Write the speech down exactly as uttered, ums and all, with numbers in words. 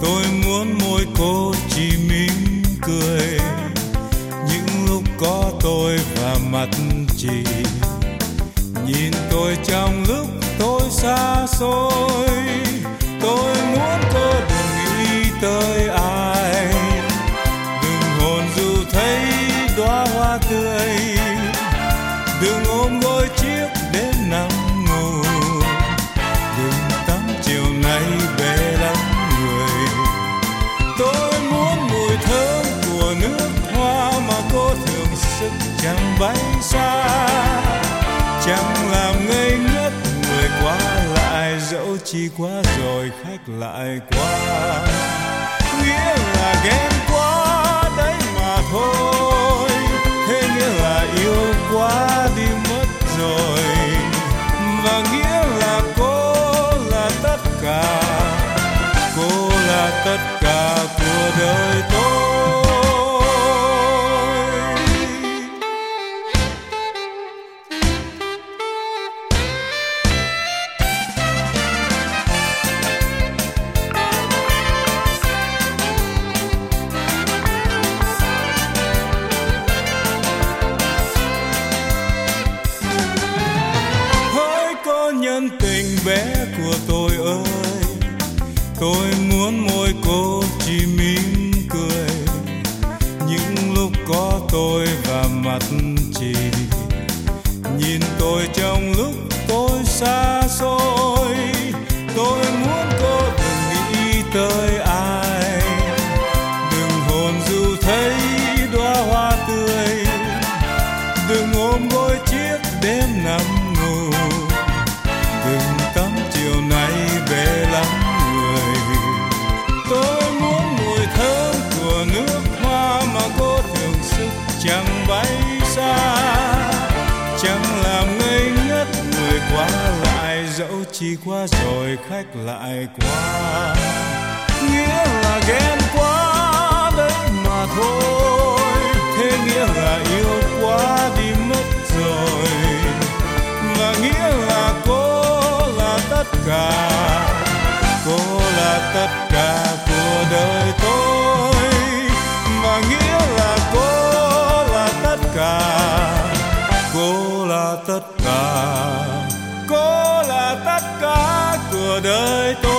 Tôi muốn môi cô chỉ mỉm cười những lúc có tôi và mặt chị. Nhìn tôi trong lúc tôi xa xôi, tôi muốn cô đừng nghĩ tới ai, đừng hồn dù thấy đóa hoa tươi, đừng ôm gối chiếc đến nằm ngủ, đừng tắm chiều nay bể lắm người. Tôi muốn mùi thơm của nước hoa mà cô thường sức chẳng bay xa, chẳng làm ngây ngất người qua lại, dẫu chi quá rồi khách lại qua. Nghĩa là ghen quá đấy mà thôi, thế nghĩa là yêu quá đi mất rồi. Và nghĩa là cô là tất cả, cô là tất cả của đời tôi. Nhân tình bé của tôi ơi, tôi muốn môi cô chỉ mỉm cười những lúc có tôi và mặt chị. Nhìn tôi trong lúc tôi xa xôi, tôi muốn cô đừng nghĩ tới ai, đừng hồn dù thấy đóa hoa tươi, đừng ôm gối chiếc đêm nằm ngủ, đừng tắm chiều nay bể lắm người. Tôi muốn mùi thơm của nước hoa mà cô thường sức chẳng bay xa, chẳng làm ngây ngất người qua lại, dẫu chi qua rồi khách lại qua. Nghĩa là ghen quá đấy mà thôi, thế nghĩa là yêu quá đi mất rồi. Và nghĩa là cô tất cả, cô là tất cả của đời tôi. Và nghĩa là cô là tất cả, cô là tất cả, cô là tất cả của đời tôi.